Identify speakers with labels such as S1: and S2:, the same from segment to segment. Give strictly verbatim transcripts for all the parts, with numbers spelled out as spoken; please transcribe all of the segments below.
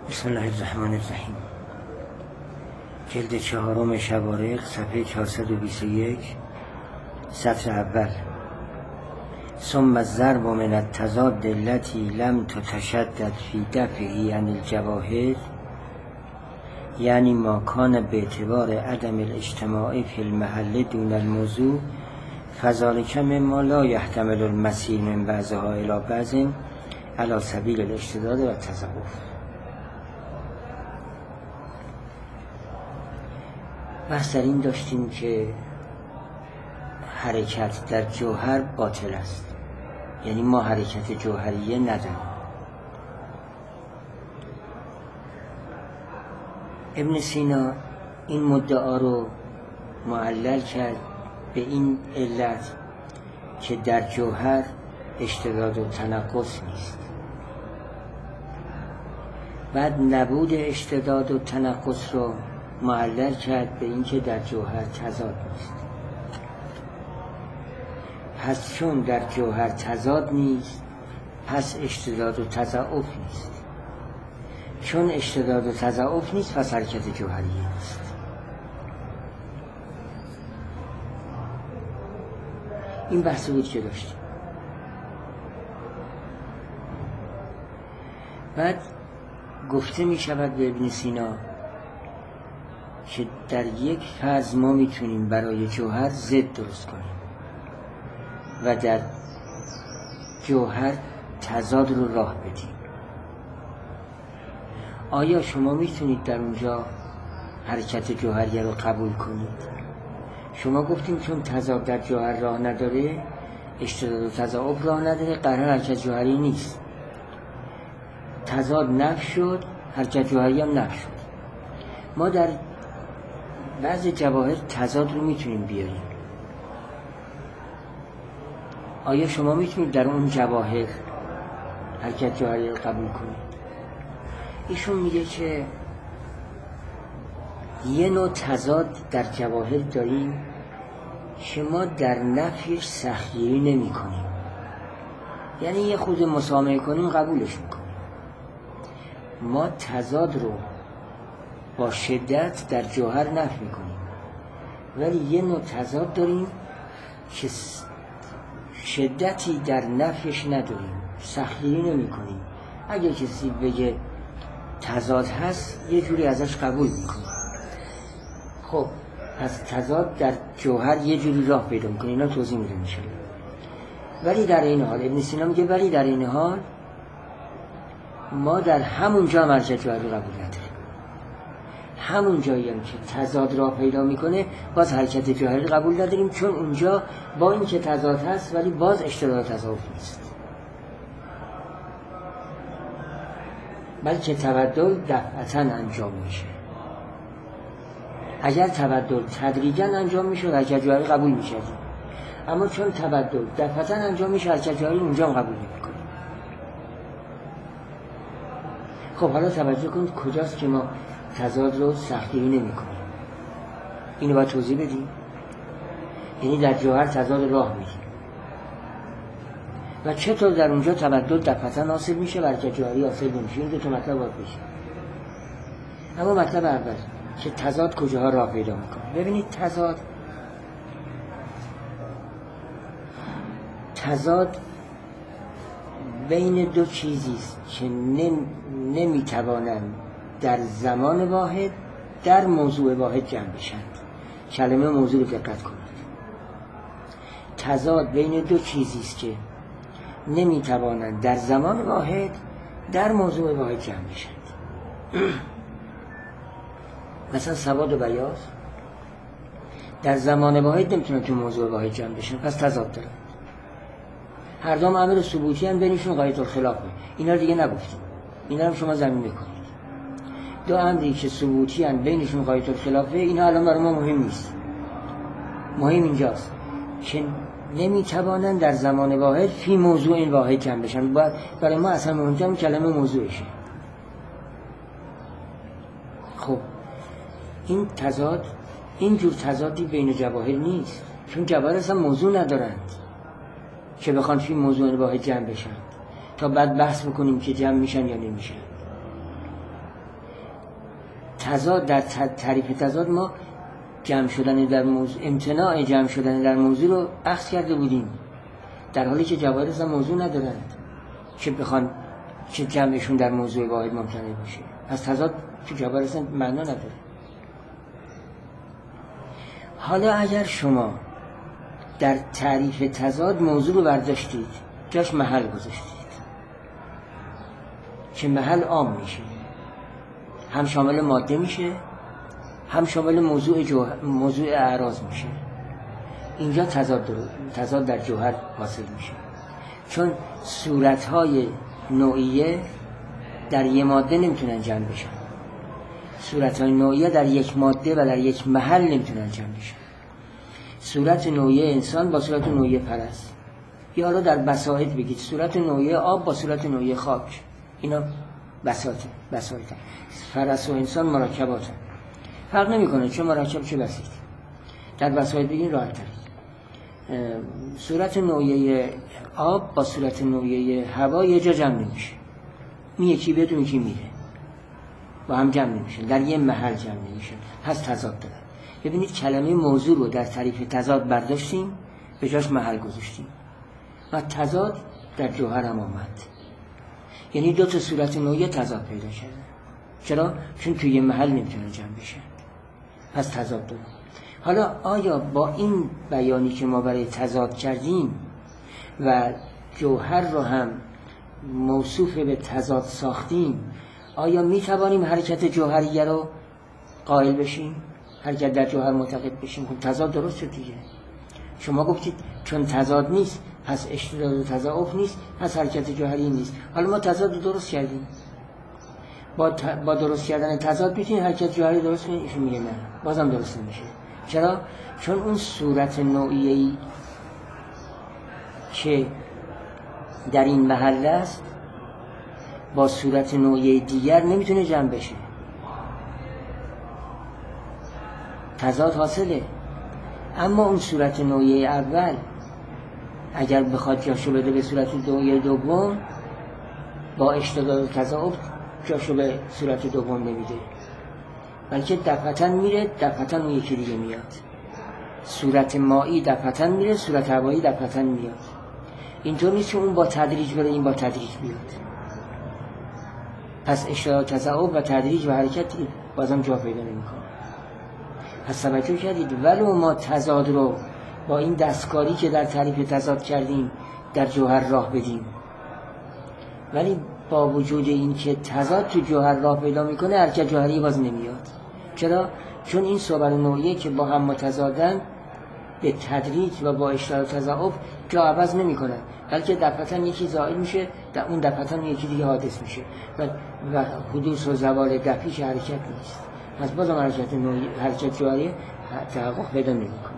S1: بسم الله الرحمن الرحیم. جلد چهارم شوارق، صفحه چهارصد و بیست و یک، سطر اول. ثم الضرب من التضاد التي لم تتشدد في دفعه عن الجواهر، یعنی ما کان به اعتبار عدم الاجتماع فی المحل دون الموضوع فذلک مما لا يحتمل المسیر من بعضها الى بعض علی سبیل الاشتداد و تضعف. بحث در این داشتیم که حرکت در جوهر باطل است، یعنی ما حرکت جوهریه نداریم. ابن سینا این مدعا رو معلل کرد به این علت که در جوهر اشتداد و تناقض نیست. بعد نبود اشتداد و تناقض رو معلل کرد به اینکه در جوهر تضاد نیست. پس چون در جوهر تضاد نیست، پس اشتداد و تضاعف نیست. چون اشتداد و تضاعف نیست، پس حرکت جوهری نیست. این بحث بود که داشتیم. بعد گفته می شود به ابن سینا که در یک فرض ما میتونیم برای جوهر ضد درست کنیم و در جوهر تضاد رو راه بدیم. آیا شما میتونید در اونجا حرکت جوهریه رو قبول کنید؟ شما گفتیم چون تضاد در جوهر راه نداره، اشتداد و تضاعف راه نداره، قرار حرکت جوهری نیست. تضاد نفی شد، حرکت جوهری هم نفی شد. ما در بعضی جواهر تضاد رو میتونیم بیاریم. آیا شما میتونید در اون جواهر حرکت جوهری رو قبول کنید؟ ایشون میگه که یه نوع تضاد در جواهر داریم که ما در نفیش سختگیری نمی کنیم، یعنی یه خود مسامحه کنیم قبولش میکنیم. ما تضاد رو با شدت در جوهر نفی میکنیم، ولی یه نوع تضاد داریم که شدتی در نفیش نداریم، سختگیری نمی کنیم. اگه کسی بگه تضاد هست، یه جوری ازش قبول میکنیم. خب پس تضاد در جوهر یه جوری راه پیدا میکنه. اینا توضیح میده میشه. ولی در این حال ابن سینا میگه ولی در این حال ما در همون جا حرکت جوهری قبول نداریم. همون جایی هم که تضاد راه پیدا میکنه باز حرکت جوهری قبول نداریم، چون اونجا با این که تضاد هست ولی باز اشتداد تضاعف نیست، بلکه تبدل دفعتاً انجام میشه. اگر تبدل تدریجاً انجام میشه حرکت جوهری قبول میشه، اما چون تبدل دفعتاً انجام میشه حرکت جوهری اونجا هم قبول نمیکنه. خب حالا توجه کنید کجاست که ما تضاد رو سختگیری نمی کنیم. اینو باید توضیح بدیم. یعنی در جوهر تضاد راه میدیم و چطور در اونجا تبدل دفعتاً حاصل میشه و حرکت جوهری حاصل نمیشه. این دو تا مطلب باید بشه. اما مطلب اول که تضاد کجاها راه پیدا میکنه. ببینید تضاد تضاد بین دو چیزیست که نم... نمیتوانند در زمان واحد در موضوع واحد جمع بشند. کلمه موضوع رو دقت کنید. تضاد بین دو چیزیست که نمیتوانند در زمان واحد در موضوع واحد جمع بشند. مثلا سواد و بیاض در زمان واحد نمیتونن تو موضوع واحد جمع بشن، پس تضاد دارن. هر دو امر ثبوتی ان بینشون غایت الخلافه. اینا رو دیگه نگفتیم، اینا رو شما زمین میکنید. دو امری که ثبوتی ان بینشون غایت الخلافه، اینا الان برای ما مهم نیست. مهم اینجاست که نمیتوانن در زمان واحد فی موضوع این واحد جمع بشن. باید برای ما اصلا مهمترین کلمه موضوعشه. خب این تضاد، این جور تضادی بین جواهر نیست، چون جواهر اصلا موضوع ندارند که بخوان فی موضوع واحد جمع بشن تا بعد بحث بکنیم که جمع میشن یا نمیشن. تضاد در تعریف تضاد ما جمع شدن در موضوع، امتناع جمع شدن در موضوع رو اخذ کرده بودیم، در حالی که جواهر اصلا موضوع ندارند که بخوان که جمعشون در موضوع واحد ممتنع باشه. پس تضاد تو جواهر اصلا معنا نداره. حالا اگر شما در تعریف تضاد موضوع رو برداشتید، جاش محل گذاشتید که محل عام میشه، هم شامل ماده میشه، هم شامل موضوع جوهر، موضوع اعراض میشه، اینجا تضاد در... تضاد در جوهر حاصل میشه، چون صورتهای نوعیه در یک ماده نمیتونن جمع بشن، صورتهای نوعیه در یک ماده و در یک محل نمیتونن جمع بشن. صورت نوعیه انسان با صورت نوعیه پرست، یا رو در بساطت بگید صورت نوعیه آب با صورت نوعیه خاک، اینا بساطه بساطه فرس و انسان مرکباته، فرق نمیکنه چه مرکب چه بسیط، در بساطت بگید راحت ترید. صورت نوعیه آب با صورت نوعیه هوا یه جا جمع نمیشه، این یکی بیاد اون یکی میره، با هم جمع نمیشن، در یه محل جمع نمیشن، پس تضاد داره. ببینید کلمه موضوع رو در تعریف تضاد برداشتیم، به جاش محل گذاشتیم و تضاد در جوهر هم آمد، یعنی دو تا صورت نوعیه تضاد پیدا کرده. چرا؟ چون توی یه محل نمیتونه جمع بشن، پس تضاد داره. حالا آیا با این بیانی که ما برای تضاد کردیم و جوهر رو هم موصوف به تضاد ساختیم، آیا می توانیم حرکت جوهریه رو قائل بشیم، حرکت در جوهر معتقد بشیم؟ خب تضاد درست شد دیگه. شما گفتید چون تضاد نیست پس اشتراک و تضاعف نیست، پس حرکت جوهری نیست. حالا ما تضاد رو درست کردیم، با, ت... با درست کردن تضاد میتونید حرکت جوهری درست کنید. ایشون میگه نه، بازم درست نمیشه. چرا؟ چون اون صورت نوعیه‌ای که در این محل است با صورت نوعیه دیگر نمیتونه جمع بشه، تضاد حاصله. اما اون صورت نوعیه اول اگر بخواد جاشو بده به صورت نوعیه دوم، با اشتداد و تضاعف جاشو به صورت دوم نمیده، بلکه دفعتاً میره، دفعتاً اون یکی دیگه میاد. صورت مایی دفعتاً میره، صورت هوایی دفعتاً میاد. اینطور نیست که اون با تدریج بره این با تدریج بیاد. پس اشتداد و تضاعف و تدریج و حرکت بازم جا پیدا نمیکنه. پس توجه کردید ولو ما تضاد رو با این دستکاری که در تعریف تضاد کردیم در جوهر راه بدیم، ولی با وجود این که تضاد تو جوهر راه پیدا میکنه حرکت جوهری باز نمیاد. چرا؟ چون این صور نوعیه که با هم متضادن به تدریج و با اشتراک و تضاعف جا عوض نمیکنن، بلکه دفعتاً یکی زائل میشه، در اون دفعتاً یکی دیگه حادث میشه و, و حدوث و زوال دفعیش حرکت نیست. پس بازم حرکت نوعی، حرکت جوهری تحقق پیدا نمیکنه.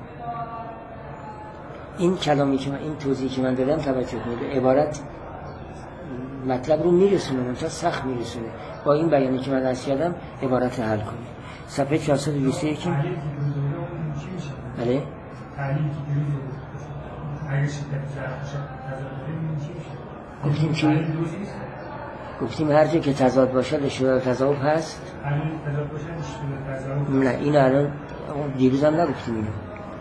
S1: این کلامی که من، این توضیحی که من دادم توجه کنید، عبارت مطلب رو میرسونه، تا سخت میرسونه. با این بیانی که من عرض کردم عبارت حل کنید. صفحه چهارصد و بیست و یک. بله؟ گفتیم چی؟ گفتیم هر جا که تضاد باشد اشتراک تضاعف هست. نه این الان دیروز هم نگفتیم اینو.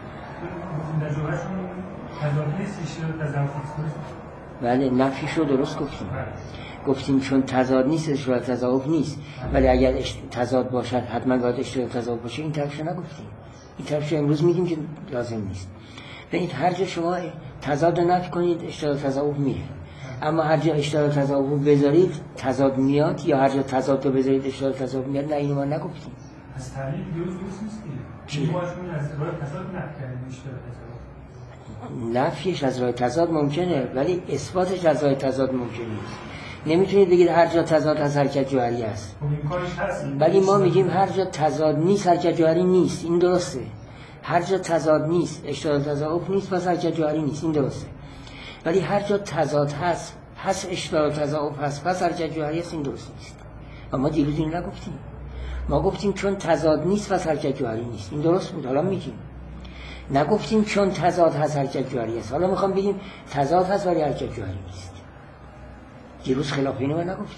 S1: بله نفیش رو درست گفتیم. گفتیم چون تضاد نیست اشتراک تضاعف نیست، ولی اگر تضاد باشد حتما باید اشتراک تضاعف باشه. این طرفش نگفتیم، این طرفش امروز میگیم که لازم نیست. ببینید هر جا شما تضاد رو نفی کنید اشتراک تضاعف میره، اما هر جا اشتراک تضاعف بذارید تضاد میاد، یا هر جا تضاد رو بذارید اشتراک تضاعف میاد. نه اینو ما نگفتیم.
S2: از تعریف دیروز درست نیست
S1: چی؟
S2: ما از راه تضاد نفی کردیم اشتراک تضاد.
S1: نفیش از راه تضاد ممکنه ولی اثباتش از راه تضاد ممکن نیست. نمیتونید بگید هر جا تضاد از حرکت جوهری است، ولی ما میگیم هر جا تضاد نیست حرکت جوهری نیست. این درسته. هر جا تضاد نیست اشتراک تضاعف نیست پس حرکت جوهری نیست. این درسته. ولی هر جا تضاد هست هست اشتراک تضاعف هست پس حرکت جوهری است. این درست نیست. و ما دیروز این نگفتیم. ما گفتیم چون تضاد نیست پس حرکت جوهری نیست. این درست بود. حالا میگیم نگفتیم چون تضاد هست حرکت جوهری است. حالا میخوام بگیم تضاد هست ولی حرکت جوهری نیست. دیروز خلاف اینو نگفتیم.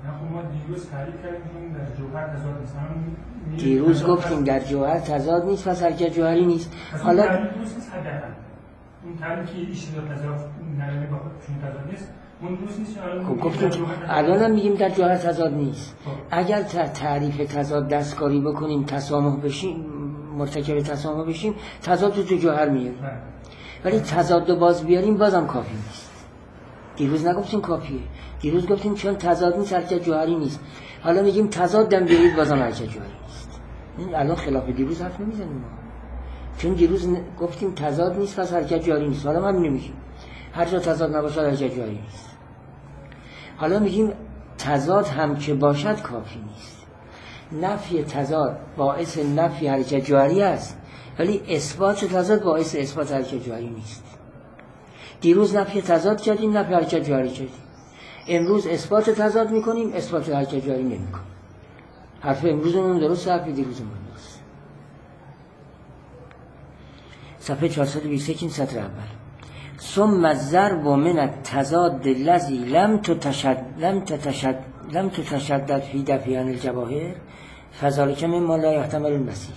S2: خب ما دیروز تعریف کردیم که در جوهر تضاد نیست. هم
S1: دیروز گفتیم در جوهر تضاد نیست، پس حرکت جوهری نیست. حالا
S2: تعریف درست نیست حداقل. اون تعریفی که ایشون تضاد نرمی با خودشون تضاد نیست. اون درست نیست.
S1: خب گفتیم الان هم میگیم در جوهر تضاد نیست. اگر در تعریف تضاد دستکاری بکنیم، تسامح بشیم، مرتکب تسامح بشیم، تضاد تو جوهر میاد. ولی تضاد رو باز بیاریم بازم کافی نیست. دیروز نگفتیم کافیه. دیروز گفتیم چون تضاد نیست حرکت جوهری نیست. حالا میگیم تضاد دم بیارید بازم حرکت جوهری نیست. این الان خلاف دیروز حرف نمیزنیم ما. چون دیروز گفتیم تضاد نیست پس حرکت جوهری نیست. حالا ما نمیگیم هر جا تضاد نباشه حرکت جوهری نیست. حالا میگیم تضاد هم که باشد کافی نیست. نفی تضاد باعث نفی حرکت جوهری است، ولی اثبات تضاد باعث اثبات حرکت جوهری نیست. دیروز نفی تضاد کردیم، نفی حرکت جوهری کردیم. امروز اثبات تضاد میکنیم، اثبات حرکت جوهری نمیکنیم. حرف امروزمون درست، حرف دیروزمون درست. صفحه چهارصد و بیست و یک این سطر اول. ثم الضرب من التضاد الذي لم تتشد لم تتشد لم تتشدد في دفع عن الجواهر فذلك مما لا يحتمل المسير.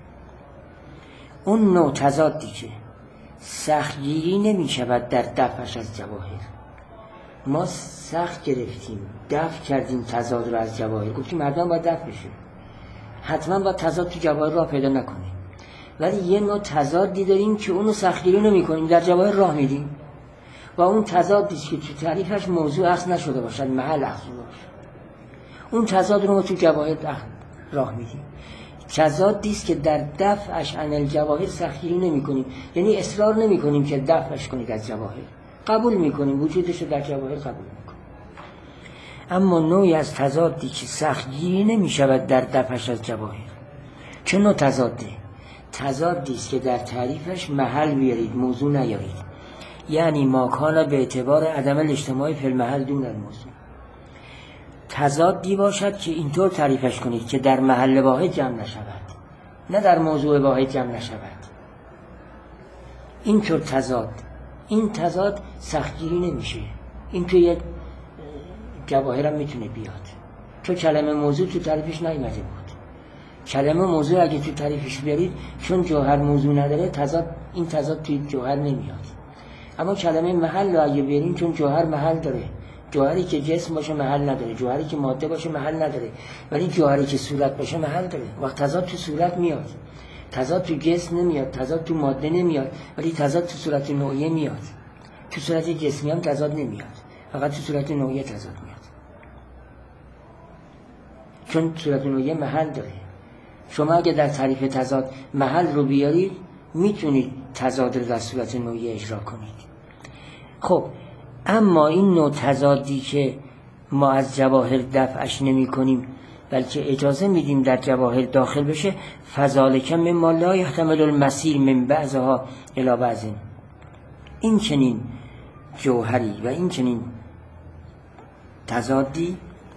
S1: اون نوع تضادی که سختگیری نمی شود در دفعش از جواهر، ما سخت گرفتیم دفع کردیم تضاد رو از جواهر، گفتیم حتما باید دفع بشه، حتما باید تضاد تو جواهر راه پیدا نکنیم. ولی یه نوع تضادی داریم که اونو سختگیری نمی کنیم، در جواهر راه میدیم و اون تضادی که تو تعریفش موضوع اخذ نشده باشد، محل اخذ باشه، اون تضاد رو ما تو جواهر راه میدیم. تضادی است که در دفعش عن الجواهر سختگیری نمی کنیم، یعنی اصرار نمی کنیم که دفعش کنید از جواهر، قبول می کنیم وجودش رو در جواهر قبول می کنیم. اما نوعی از تضادی که سختگیری نمی شود در دفعش از جواهر، چه نوع تضاده؟ تضادی است که در تعریفش محل بیارید، موضوع نیارید، یعنی ماکان به اعتبار عدم الاجتماع فی المحل دون الموضوع. تضادی باشد که اینطور تعریفش کنید که در محل واحد جمع نشود، نه در موضوع واحد جمع نشود. اینطور تضاد، این تضاد سختگیری نمیشه. این توی جواهر هم میتونه بیاد، چون کلمه موضوع تو تعریفش نیامده بود. کلمه موضوع اگه تو تعریفش بیارید، چون جوهر موضوع نداره، تضاد این تضاد توی جوهر نمیاد. اما کلمه محل رو اگه بیاریم، چون جوهر محل داره، جوهری که جسم باشه محل نداره، جوهری که ماده باشه محل نداره، ولی جوهری که صورت باشه محل داره. وقت تضاد تو صورت میاد، تضاد تو جسم نمیاد، تضاد تو ماده نمیاد، ولی تضاد تو صورت نوعیه میاد. تو صورت جسمی هم تضاد نمیاد، فقط تو صورت نوعیه تضاد میاد، چون صورت نوعیه محل داره. شما اگه در تعریف تضاد محل رو بیارید، میتونید تضاد رو در صورت نوعیه اجرا کنید. خب اما این نوع تضادی که ما از جواهر دفعش نمی کنیم، بلکه اجازه میدیم در جواهر داخل بشه، فذالک مما لا یحتمل المسیر من بعضها الی بعض. این چنین جوهری و این چنین تضادی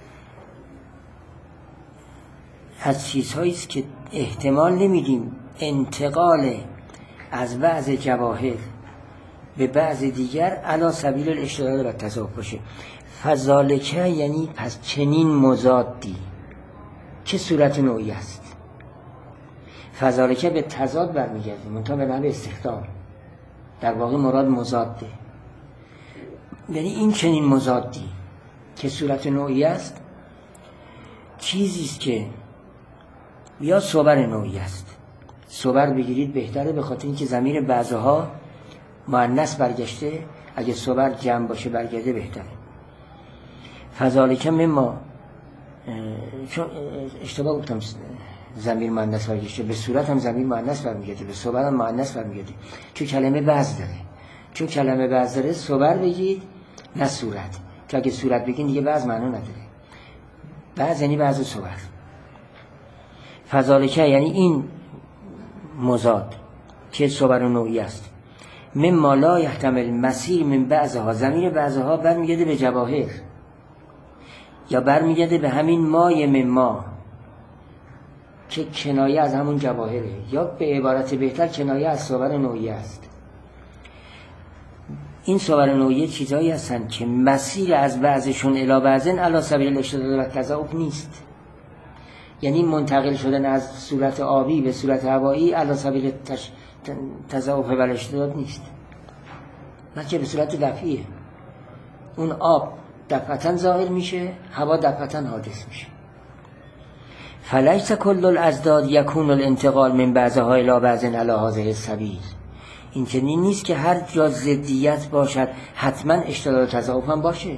S1: از چیزهایی است که احتمال نمیدیم انتقال از بعض جواهر به بعض دیگر علی سبیل الاشتراک و تضاد باشه. فذالک یعنی پس چنین مضادی چه صورت نوعی است. فذالک به تضاد برمیگرده، منتها به معنی استخدام، در واقع مراد مضاده. یعنی این چنین مضادی که صورت نوعی است، چیزی است که یا صور نوعی است. صور بگیرید بهتره، به خاطر اینکه ضمیر بعضها مؤنث برگشته، اگه صور جمع باشه برگرده بهتره. فذالک مما، چون اشتباه گفتم ضمیر مؤنث برگشته، به صورت هم ضمیر مؤنث برمیگرده، به صور هم مؤنث برمیگرده، چون کلمه بعض داره. چون کلمه بعض داره صور بگید نه صورت، چون اگه صورت بگید دیگه بعض معنا نداره. بعض یعنی بعض صور. فذالک یعنی این مضاد که صور نوعی است، مما لا یحتمل مسیر من بعضها، ضمیر بعضها برمیگرده به جواهر یا برمیگرده به همین مای مما که کنایه از همون جواهره، یا به عبارت بهتر کنایه از صور نوعی است. این صور نوعیه چیزایی هستن که مسیر از بعضشون الی بعضن علی سبیل الاشتداد و تضاعف نیست. یعنی منتقل شدن از صورت آبی به صورت هوایی علی سبیل تش... تضاعف و اشتداد نیست، بلکه به صورت دفعیه. اون آب دفعتاً ظاهر میشه، هوا دفعتاً حادث میشه. فلیس کل الازداد یکون الانتقال من بعضها الی بعض علی هذه السبیل. این چنین نیست که هر جا ضدیت باشد حتما اشتداد و تضاعف هم باشه.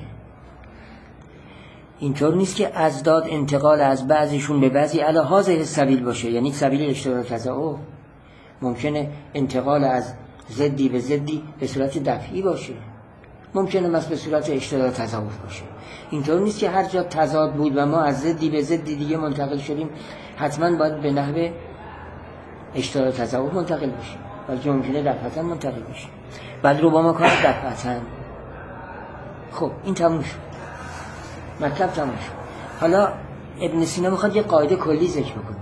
S1: اینطور نیست که ازداد انتقال از بعضیشون به بعضی علی هذه السبیل باشه، یعنی سبیل اشتداد و تضاعف. ممکنه انتقال از ضدی به ضدی به صورت دفعی باشه، ممکنه مثلا به صورت اشتداد و تضاعف باشه. اینطور نیست که هر جا تضاد بود و ما از ضدی به ضدی دیگه منتقل شدیم حتما باید به نحو اشتداد و تضاعف منتقل بشیم، بلکه ممکنه دفعتاً منتقل بشیم. بعد رو با ما کار دفعتاً. خب این تموم شد، مطلب تموم شد. حالا ابن سینا میخواد یه قاعده کلی ذکر بکنه،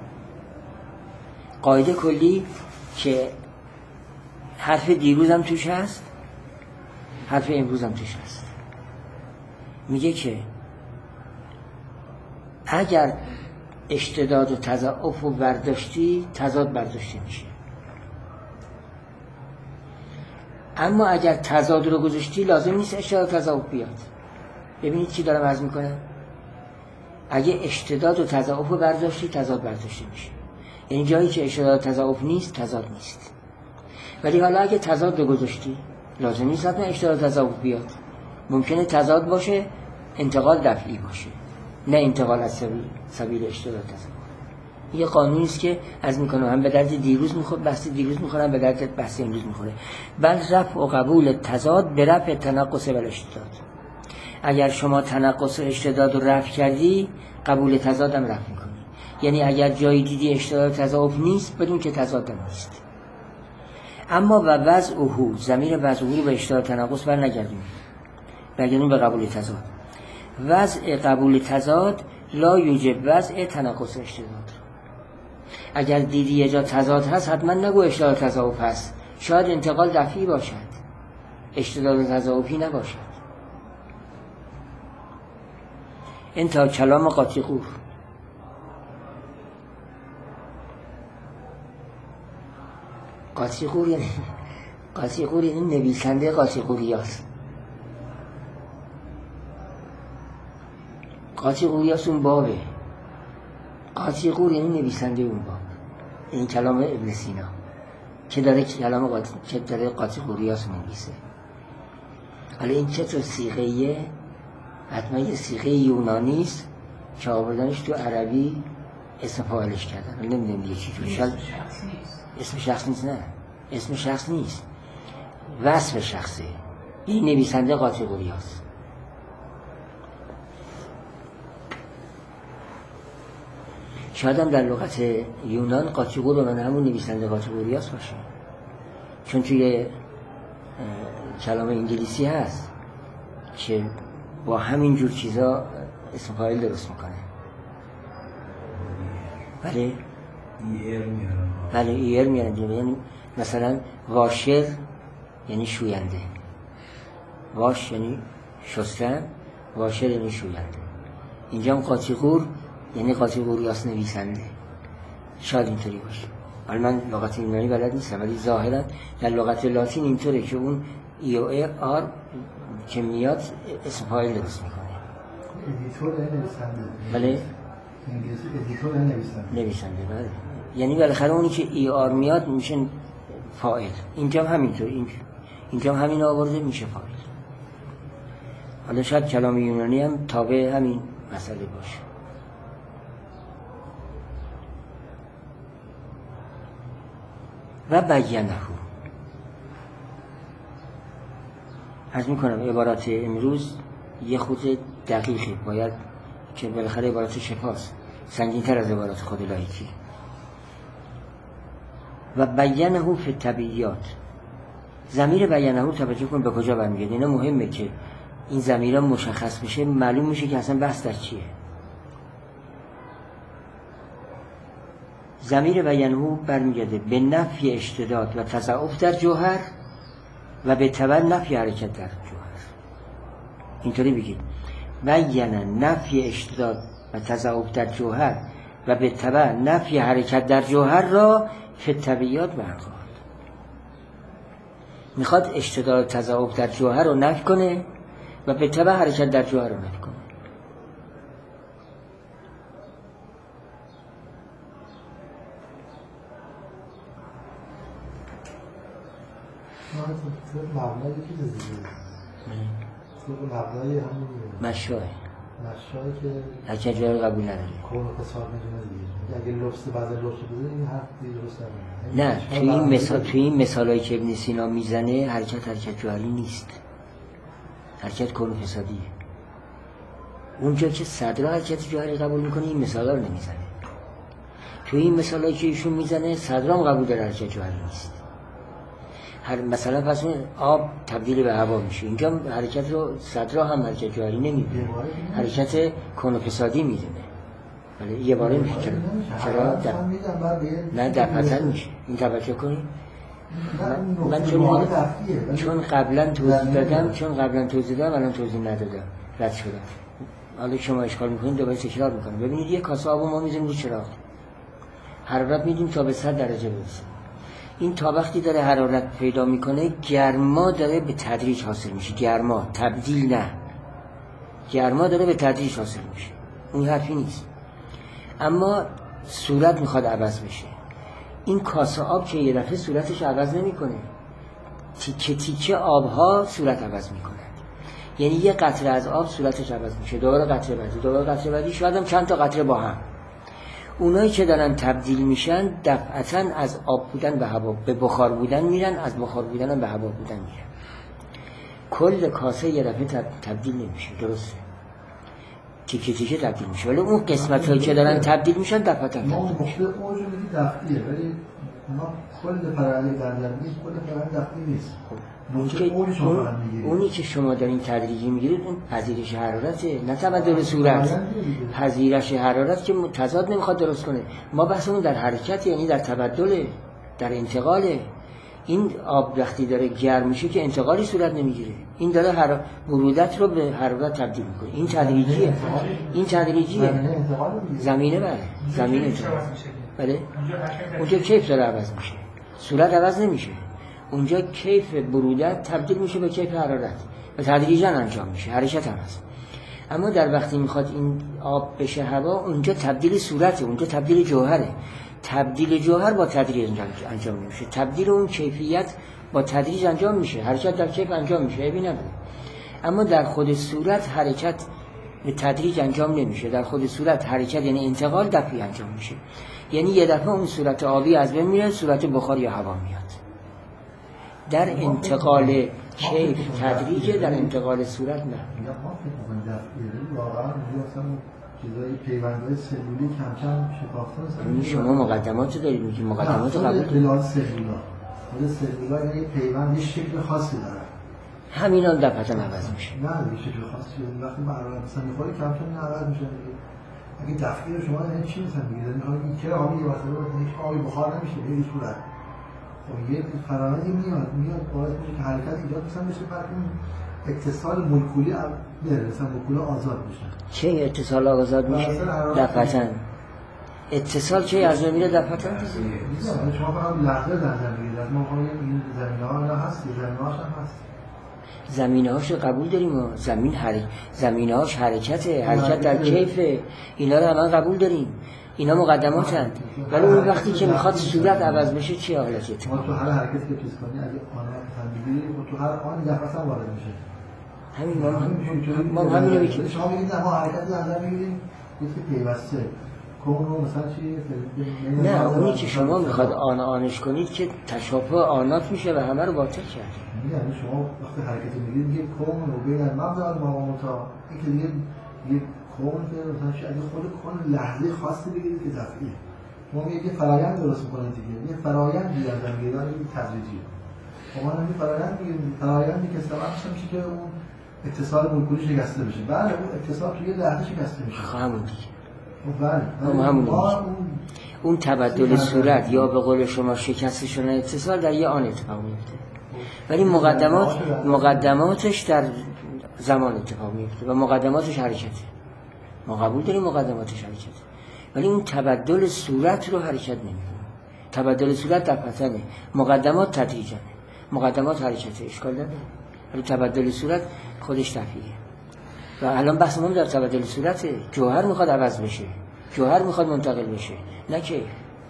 S1: قاعده کلی که حرف دیروز هم توش هست، حرف امروز هم توش هست. میگه که اگر اشتداد و تضاعف رو برداشتی تضاد برداشته میشه، اما اگر تضاد رو گذاشتی لازم نیست اشتداد و تضاعف بیاد. ببینید چی دارم عرض میکنم. اگه اشتداد و تضاعف رو برداشتی تضاد برداشته میشه، یعنی جایی که اشتداد و تضاعف نیست تضاد نیست. ولی حالا اگه تضاد رو گذاشتی لازم نیست حتما اشتداد و تضاعف بیاد. ممکنه تضاد باشه انتقال دفعی باشه، نه انتقال از سبیل سبیل اشتداد و تضاعف. یه قانونی است که از میکنم هم به درد دیروز میخوره، بحث دیروز میخورم به درد بحث امروز میخوره. بل رفع و قبول تضاد به رفع تنقص و اشتداد. اگر شما تنقص و اشتداد رو رفع کردی قبول تضاد هم رفع میکنی. یعنی اگر جایی دیدی اشتداد و تضاعف نیست بدون که تضاد هم نیست. اما و وضعه، ضمیر وضعه رو به اشتداد تنقص بر نگردیم، برگردیم به قبول تضاد. وضع قبول تضاد لا یوجب وضع تنقص اشتداد. اگر دیدی یه جا تضاد هست حتما نگو اشتداد تضاعف هست، شاید انتقال دفعی باشد، اشتداد تضاعفی نباشد. انتها کلام قاطیقور. قاطیقور یعنی قاطیقور یعنی نویسنده قاطیقوریاست. قاطیقوریاست اون بابه. قاطیقور یعنی نویسنده اون باب، این کلام ابن سینا که داره کلام قاطی که داره قاطیقوریاست می‌نویسه. حالا این چه تو صیغه‌ایه؟ حتما یه صیغه یونانی است که آوردنش تو عربی اسم فاعلش کردن. نمیدونم دیگه چی توش هست. اسم شخص نیست. نه اسم شخص نیست، وصف شخصه. این نویسنده قاطیقوریاست. شاید هم در لغت یونان قاطیقور من همون نویسنده قاطیقوریاست باشه، چون توی کلام انگلیسی هست که با همین جور چیزا اسم فاعل درست میکنه. بله ایر میارن. بله ایر میارن. یعنی مثلا واشر یعنی شوینده، واش یعنی شستن، واشر یعنی شوینده. اینجا هم قاطیقور یعنی قاطیقوریاست نویسنده. شاید اینطوری باشه. حالا من لغت یونانی بلد نیستم، ولی ظاهرا در لغت لاتین اینطوره که اون ای و ای آر که میاد اسم فاعل درست میکنه.
S3: ادیتور نویسنده.
S1: بله
S3: انگلیسی ادیتور نویسنده.
S1: نویسنده بله. یعنی بالاخره اونی که ای آر میاد میشه فاعل. اینجا هم همینطور، اینجا اینجا هم همین آورده میشه فاعل. حالا شاید کلام یونانی هم تابع همین مسئله باشه. و بیانه عرض میکنم عبارات امروز یه خود دقیقه، باید که بالاخره عبارات شفاست، سنگین تر از عبارات خود لایکی. و بیانه فی الطبیعیات. ضمیر بیانه توجه کن به کجا برمیگرده. اینا مهمه که این ضمیرها مشخص بشه، معلوم میشه که اصلا بحث در چیه. ضمیر بیانه برمیگرده به نفی اشتداد و تضاعف در جوهر و به تبع نفی حرکت در جوهر. اینطوری بگید بیان نفی اشتداد و تضاعف در جوهر و به تبع نفی حرکت در جوهر را فی الطبیعیات برقرار. میخواد اشتداد و تضاعف در جوهر رو نفی کنه و به تبع حرکت در جوهر رو نفی کنه.
S3: مبنای چیز دیگه مبنای همون
S1: مشاه
S3: مشایی که
S1: حرکت جوهر قبول نداره.
S3: کون و خسار میدونه دیگه. اگه لفظ بعد لفظ بده این حرف دیگه درست نمیشه.
S1: نه توی این مثال توی این مثالایی که ابن سینا میزنه حرکت حرکت جوهری نیست، حرکت کون فسادیه. اونجا که صدر حرکت جوهری قبول میکنه این مثالا رو نمیزنه. توی این مثالایی که ایشون میزنه صدرام قبول داره حرکت جوهری نیست. هر مثلا پس آب تبدیل به هوا میشه، اینجا حرکت رو صدرا هم حرکت جوهری نمیدونه، حرکت کون و فسادی میدونه. ولی یه باره میشه. چرا؟ چرا؟ در... نه دفعتن میشه. این توجه کنید. من, من چون, چون قبلا توضیح دادم چون قبلا توضیح دادم الان توضیح ندادم رد شدم. حالا شما اشکال میکنید دوباره تکرار میکنم. ببینید یه کاسه آب ما میذاریم رو چراغ، حرارت میدیم تا به صد درجه برسه. این تا وقتی داره حرارت پیدا میکنه گرما داره به تدریج حاصل میشه. گرما تبدیل نه، گرما داره به تدریج حاصل میشه. اون حرفی نیست. اما صورت میخواد عوض بشه. این کاسه آب که یه دفعه صورتش عوض نمیکنه، تیکه تیکه آبها صورت عوض میکنه. یعنی یه قطره از آب صورتش عوض میشه، دوباره قطره بعدی، دوباره قطره بعدی، شاید هم چند تا قطره با هم. اونایی که دارن تبدیل میشن دفعتاً از آب بودن به هوا به بخار بودن میرن، از بخار بودن هم به هوا بودن میرن. کل کاسه یه دفعه تبدیل نمیشه، درسته؟ تیکه تیکه تبدیل میشه، ولی اون قسمت هایی که دارن تبدیل میشن دفعتاً تبدیل میشه.
S3: ما مخته اوج میگی دفعیه، ولی ما کل فرآیند دریافتی کل فرآیند دفعی نیست.
S1: اونی که, اون اونی که شما دارین تدریجی میگیرید اون پذیرش حرارته، نه تبدل صورت. پذیرش حرارت که تضاد نمیخواد درست کنه. ما بحثمون در حرکت، یعنی در تبدل، در انتقاله. این آب وقتی داره گرم میشه که انتقالی صورت نمیگیره، این داره حر... برودت رو به حرارت تبدیل میکنه. این تدریجیه، این تدریجیه. زمینه بله، زمینه بله. اونجا کیف داره عوض میشه، صورت عوض نمیشه. اونجا کیف برودت تبدیل میشه به کیف حرارت و تدریجاً انجام میشه، حرکت هم هست. اما در وقتی میخواد این آب بشه هوا، اونجا تبدیل صورته، اونجا تبدیل جوهره. تبدیل جوهر با تدریج انجام نمیشه، تبدیل اون کیفیت با تدریج انجام میشه، حرکت در کیف انجام میشه، عیبی نداره. اما در خود صورت حرکت به تدریج انجام نمیشه. در خود صورت حرکت یعنی انتقال دفعی انجام میشه، یعنی یه دفعه اون صورت آبی از بین میره، صورت بخار یا هوا میاد. در انتقال کیف تدریجه، در انتقال صورت نه.
S3: چیزای پیوندهای سلولی کم کم شکافته
S1: هستن. شما مقدمات دارید میگید، مقدمات قبول
S3: دارید. بلاد سلولا خود سلولا یعنی پیوند یه شکل خاصی داره،
S1: همینا دفعتاً عوض میشه.
S3: نه یه شکل خاصی وقتی حرارت مثلا میخوره کم کم عوض میشه دیگه. اگه دفعی رو شما یعنی چی مثلا میگید میخواد این که آبی مثلا هیچ آبی بخار نمیشه به این صورت. خب یه فرآیندی میاد میاد باعث میشه که حرکت ایجاد مثلا بشه، بعد اون اتصال مولکولی بره، مثلا مولکول آزاد میشه.
S1: چه اتصال آزاد میشه؟ دفعتاً اتصال چه از میره دفعتاً
S3: دیگه. شما فقط لحظه در میگید، ما این زمینه‌ها هست، زمینه‌هاش هم هست.
S1: زمینه‌هاش قبول داریم، ما زمین حرکت، زمینه‌هاش حرکته، حرکت در کیفه، اینا رو هم قبول داریم. اینا مقدماتن. ولی اون وقتی که میخواد صورت عوض بشه چه حالتی اتفاق؟
S3: ما تو هر حرکتی که پیش کنی اگه آن تبدیلی تو هر آن دفعه وارد میشه.
S1: همین ما ما همین رو میگیم.
S3: شما میگید ما حرکتی انجام میدیم یکی پیوسته کون مثلا چی؟
S1: نه اونی که شما میخواد آن آنش کنید که تشابه آنات میشه و همه رو باطل کرد.
S3: یعنی شما وقتی حرکتی میگید میگه کون و بین المبدا و متا، این که دیگه یه کون که مثلا اگه خود کون لحظه خاصی بگیرید که دفعیه. شما میگه فرآیند درست میکنید دیگه، یه فرآیند دیگه از میگه این تدریجیه. ما همین فرآیند میگیم، فرآیندی که سبب میشه که اون اتصال مولکولی شکسته بشه. بله اون اتصال توی لحظه شکسته میشه.
S1: همون دیگه.
S3: بله.
S1: همون اون تبدل صورت یا به قول شما شکست شدن اتصال در یه آن اتفاق میفته. ولی مقدمات مقدماتش در زمان اتفاق میفته و مقدماتش حرکته. ما قبول داریم مقدماتش حرکته، ولی اون تبدل صورت رو حرکت نمیکنه. تبدل صورت در پتنه، مقدمات تدریجانه، مقدمات حرکته، اشکال نداره، ولی تبدل صورت خودش طبیعیه. و الان بحث ما در تبدل صورته. جوهر میخواد عوض بشه، جوهر میخواد منتقل بشه، نه که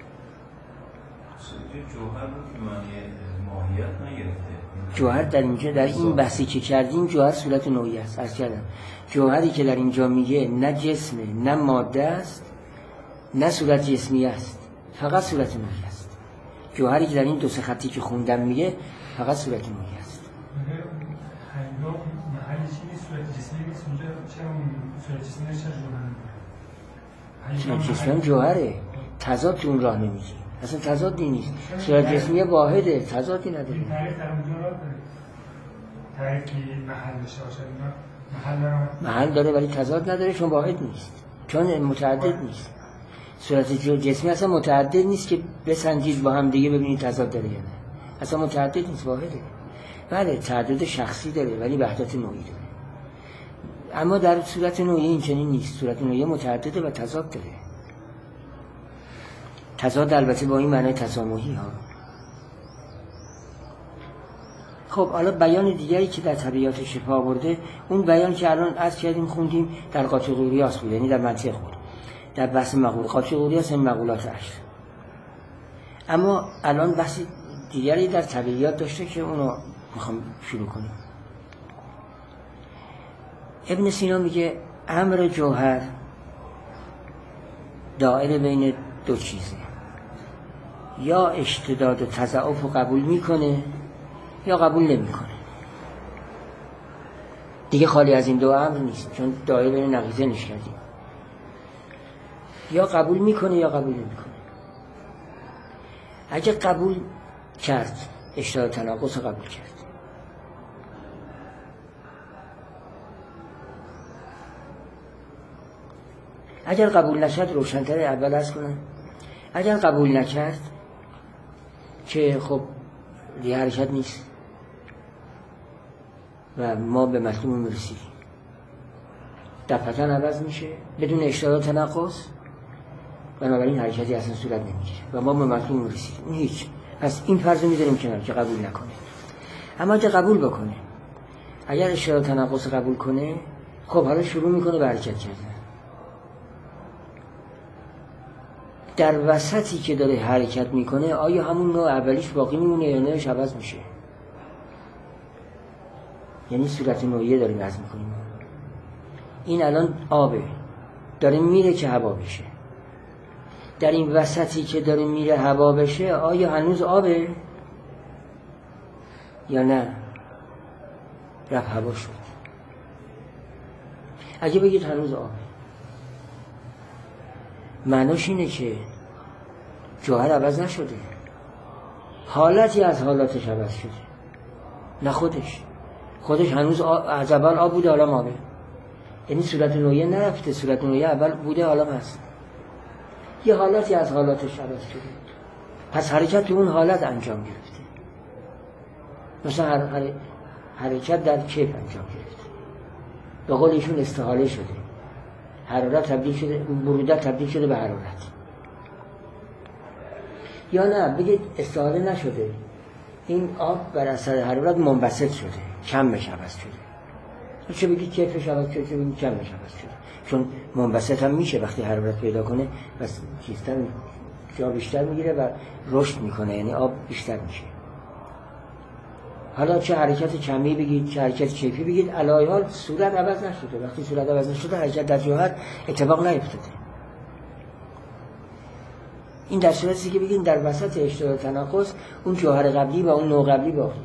S4: جوهر رو که معنی ماهیت نگرفته.
S1: جوهر در اینجا در این بحثی که کردیم جوهر صورت نوعی است. عرض کردم جوهری که در اینجا میگه نه جسمه نه ماده است نه صورت جسمی است، فقط صورت نوعی است. جوهری که در این دو سه خطی که خوندم میگه فقط صورت نوعی است.
S2: حیلا محلی چی نیست؟ صورت جسمی نیست اونجا؟ چرا صورت جسمی نیست؟
S1: صورت جسمی هم جوهره، تضاد تو اون راه نمیگی، اصلا تضادی نیست. صورت جسمی واحده، تضادی نداره.
S2: این تعریف در اونجا را داره، تعریف که محل بشه باشه، محل داره
S1: محل داره ولی تضاد نداره، چون واحد نیست، چون متعدد نیست. صورت جسمی اصلا متعدد نیست که بسنجید با هم دیگه ببینید تضاد داره یا نه، اصلا متعدد نیست، واحده. بله تعدد شخصی داره ولی وحدت نوعی داره. اما در صورت نوعی این چنین نیست. صورت نوعی متعدده و تضاد داره. تضاد البته با این معنی تسامحی ها. خب حالا بیان دیگری که در طبیعات شفا آورده، اون بیان که الان عرض کردیم خوندیم در قاطیقوریاس بود، یعنی در منطق بود، در بحث مقول. قاطیقوریاس این مقولات عشر. اما الان بحث دیگری در طبیعیات داشته که اونو میخوام شروع کنیم. ابن سینا میگه امر جوهر دائره بین دو چیزه، یا اشتداد و تضاعف رو قبول میکنه یا قبول نمیکنه. دیگه خالی از این دو امر نیست، چون دائره بین نقیضه نش کردیم. یا قبول میکنه یا قبول نمیکنه. اگه قبول کرد اشتداد تناقض رو قبول کرد، اگر قبول نکرد روشن‌تر اول عرض کنم، اگر قبول نکرد که خب دیگه حرکت نیست و ما به مطلوب میرسیدیم، دفعتاً عوض میشه بدون اشتداد تناقض، بنابراین حرکتی اصلا صورت نمیگیره و ما به مطلوب میرسیدیم. این هیچ. پس این فرض رو میذاریم کنار که قبول نکنه. اما اگه قبول بکنه، اگر اشتداد تناقض قبول کنه، خب حالا شروع میکنه به حرکت کردن. در وسطی که داره حرکت میکنه آیا همون نوع اولیش باقی میمونه یا نوعش عوض میشه؟ یعنی صورت نوعیه داریم عرض میکنیم. این الان آبه داره میره که هوا بشه. در این وسطی که داره میره هوا بشه آیا هنوز آبه یا نه رفت هوا شد؟ اگه بگید هنوز آبه، معناش اینه که جوهر عوض نشده، حالتی از حالاتش عوض شده، نه خودش. خودش هنوز از اول آب بوده حالا آبه. یعنی صورت نوعیه نرفته، صورت نوعیه اول بوده حالا هست، یه حالتی از حالاتش عوض شده، پس حرکت تو اون حالت انجام گرفته. مثلا هر هر حرکت در کیف انجام گرفته، به قول ایشون استحاله شده، حرارت تبدیل شده، برودت تبدیل شده به حرارت. یا نه بگید استحاله نشده، این آب بر اثر حرارت منبسط شده، کمش عوض شده. چه بگید کیفش عوض شده، چه بگید کمش عوض شده، چون منبسط هم میشه وقتی حرارت پیدا کنه، بس چیزتر جا بیشتر میگیره و رشد میکنه، یعنی آب بیشتر میشه. حالا چه حرکت کمی بگید چه حرکت کیفی بگید، علایه حال صورت عوض نشده. وقتی صورت عوض نشده حرکت در جوهر اتفاق نیفتاده. این در صورتی که بگید در وسط اشتداد تناقض اون جوهر قبلی و اون نوع قبلی باقی.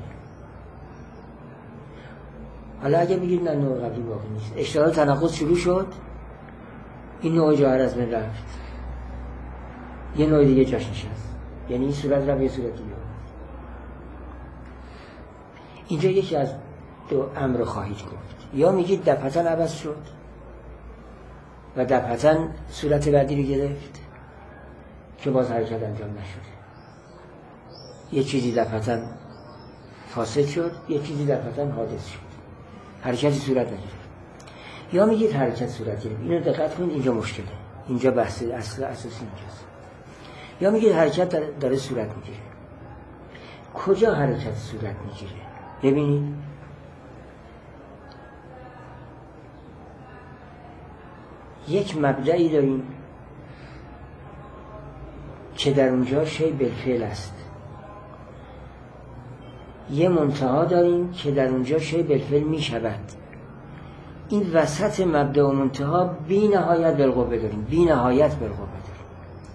S1: حالا اگه بگید نه نوع قبلی باقی نیست، اشتداد تناقض شروع شد، این نوع جوهر از بین رفت، یه نوع دیگه جاش نشست، یعنی این صورت رفت یه صورت دیگه. اینجا یکی از دو امر خواهید گفت، یا میگید دفعتاً عوض شد و دفعتاً صورت بعدی رو گرفت که باز حرکت انجام نشده، یه چیزی دفعتاً فاسد شد، یه چیزی در پتن حادث شد، حرکتی صورت نگرفت. یا میگید حرکت صورت گرفت. اینو دقت کنید، اینجا مشکله، اینجا بحث اصل اساسی اینجاست. یا میگید حرکت داره, داره صورت میگیره. کجا حرکت صورت میگیره؟ ببینید یک مبدعی داریم که در اونجا شیء بالفعل است، یه منتها داریم که در اونجا شیء بالفعل میشود. این وسط مبدأ و منتها بی نهایت بالقوه داریم، بی نهایت بالقوه داریم.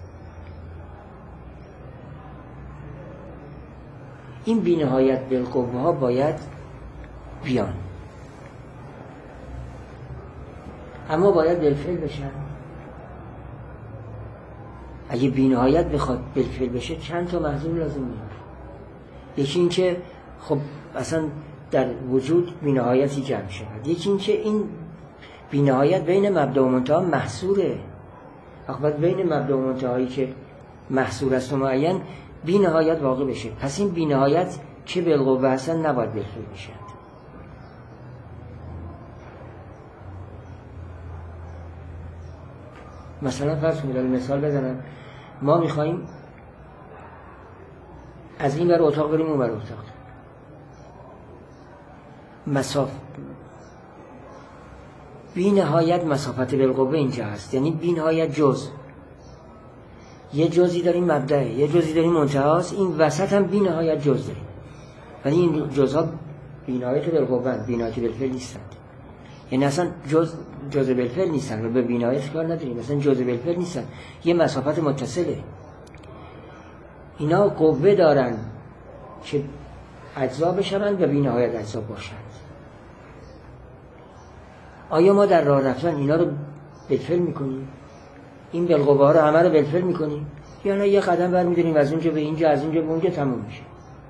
S1: این بی نهایت بالقوه ها باید بیان، اما باید بالفعل بشن. اگه بی نهایت بخواد بالفعل بشه چند تا محذور لازم میاد. یکی این که خب اصلا در وجود بی نهایتی جمع شود، یکی این که این بی نهایت بین مبدا و منتها محصوره. اخبار بین مبدا و منتهایی که محصور است و معین بی نهایت واقع بشه، پس این بی نهایت که بالقوه هستن نباید بالفعل بشن. مثلا فرض کنید، مثال بزنم، ما میخواییم از این بر اتاق بریم اون بر اتاق، مسافت بی نهایت مسافت بالقوه اینجا هست، یعنی بی نهایت جز، یه جزی داریم مبدأه، یه جزی داریم منتهاست، این وسط هم بی نهایت جز داریم، ولی این جزها بی نهایت بالقوه هست، بی نهایت بالفعل نیستند. یعنی اصلا جز جزء بالفعل نیستن و به بی نهایت کار نداریم، مثلا جزء بالفعل نیستن، یه مسافت متصله. اینا قوه دارن که اجزا بشوند و بی نهایت اجزا باشند. آیا ما در راه رفتن اینا رو بالفعل میکنیم؟ این بالقوه ها رو همه رو بالفعل میکنیم؟ یا نه یه قدم برمیداریم از اونجا به اینجا، از اونجا به اونجا، تموم میشه؟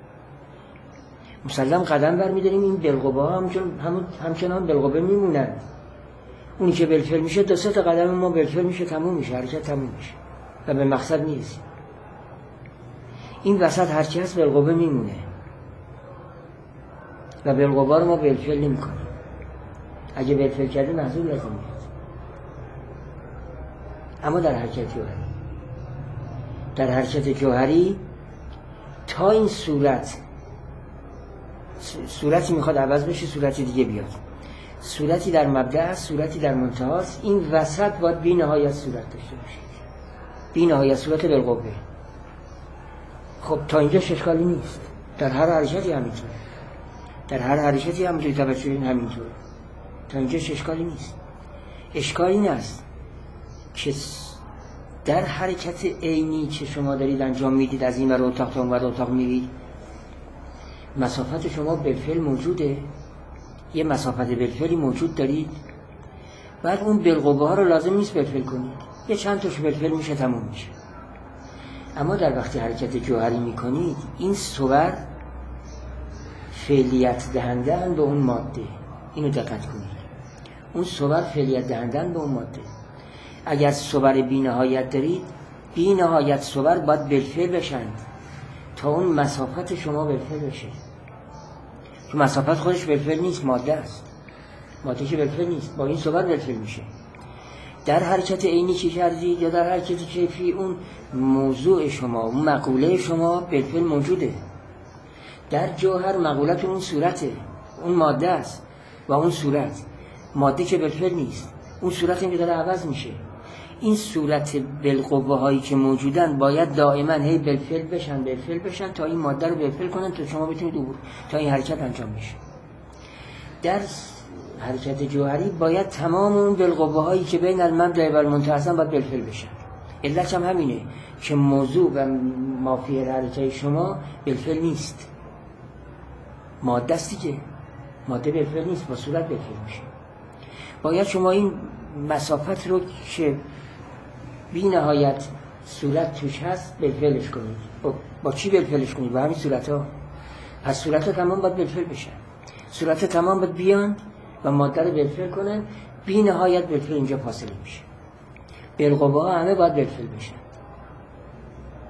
S1: مسلم قدم برمیداریم، این بالقوه ها همچنان همون همچنان بالقوه میمونن. اونی که بالفعل میشه دو سه تا قدم ما بالفعل میشه، تموم میشه، حرکت تموم میشه و به مقصد میرسیم. این وسط هرچی هست بالقوه میمونه و بالقوه رو ما بالفعل نمیکنیم. اگه بالفعل کردیم محذور لازم میاد. اما در حرکت جوهری، در حرکت جوهری تا این صورت صورتی میخواد عوض بشه، صورتی دیگه بیاد، صورتی در مبدأ است، صورتی در منتها است، این وسط باید بی نهایت صورت داشته باشه، بی نهایت صورت بالقوه. خب تا اینجا اشکالی نیست، در هر حرکتی همینطور، در هر حرکتی همینطور توجه این همینطور، تا اینجا اشکالی نیست. اشکالی این است که در حرکت عینی که شما دارید انجام میدید، از این ور اتاق تا اون ور اتاق میرید، مسافت شما بالفعل موجوده، یه مسافت بالفعلی موجود دارید، بعد اون بالقوه ها رو لازم نیست بالفعل کنید، یه چند تاش بالفعل میشه، تموم میشه. اما در وقتی حرکت جوهری میکنید، این صور فعلیت دهندن به اون ماده، اینو دقت کنید، اون صور فعلیت دهندن به اون ماده. اگر صور بی نهایت دارید، بی نهایت صور باید بالفعل بشند تا اون مسافت شما بالفعل بشه، که مسافت خودش بالفعل نیست، ماده است، ماده که بالفعل نیست، با این صور بالفعل میشه. در حرکت عینی که کردید یا در حرکت کیفی، اون موضوع شما، اون مقوله شما بالفعل موجوده. در جوهر مقولت اون صورته، اون ماده است و اون صورت، ماده که بالفعل نیست، اون صورت این که داره عوض میشه. این صورت بالقوه هایی که موجودن باید دائما هی بالفعل بشن بالفعل بشن تا این ماده رو بالفعل کنن تا شما بتونید عبور، تا این حرکت انجام بشه. در حرکت جوهری باید تمام اون بالقوه هایی که بین المبدأ و المنتهی هستن باید بالفعل بشن. علت هم همینه که موضوع و مافی حرکت شما بالفعل نیست، ماده است دیگه، ماده بالفعل نیست، با صورت بالفعل میشه. باید شما این مسافت رو که بی نهایت صورت توش هست بالفعلش کنید. با, با چی بالفعلش کنید؟ با همین صورت ها. پس صورت ها تمام باید بالفعل بشن، صورت ها تمام باید بیان و ماده رو بالفعل کنن، بی نهایت بالفعل اینجا فاصله میشه. بالقوه ها همه باید بالفعل بشن.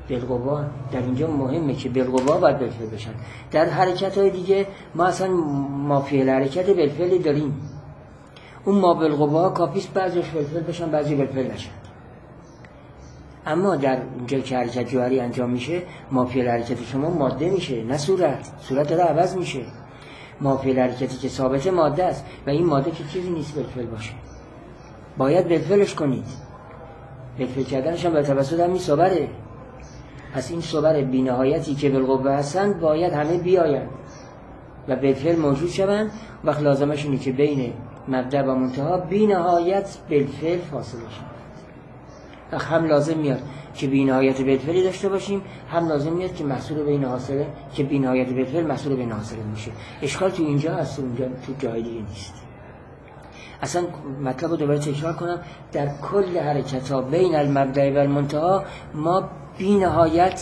S1: بالقوا در اینجا مهمه که بالقوا باید بالفعل بشن. در حرکت های دیگه ما اصلا ما فعل حرکت بالفعل داریم، اون ما بالقوا کافیست بعضیش بالفعل بشن بعضی بالفعل نشن. اما در اینجا که حرکت جوهری انجام میشه ما فعل حرکت شما ماده میشه نه صورت، صورت داره عوض میشه. ما فعل حرکتی که ثابت ماده است و این ماده که چیزی نیست بالفعل باشه، باید بالفعلش کنید. بالفعل کردنش هم به توسط همین صبره. پس این صبر بی‌نهایتی که بالقوه هستند باید همه بیاید و بالفعل موجود شوند. وقت لازمش اینه که بین مبدأ و منتها بی‌نهایت بالفعل فاصله شد. و هم لازم میاد که بی‌نهایت بالفعلی داشته باشیم، هم لازم میاد که محصول بین حاصله که بی‌نهایت بالفعل محصول بین حاصله میشه. اشکال تو اینجا هست، اونجا تو جای دیگه نیست. اصلا مطلب رو دوباره تکرار کنم، در کل حرکت ها بین المبدأ و المنتها ما بی‌نهایت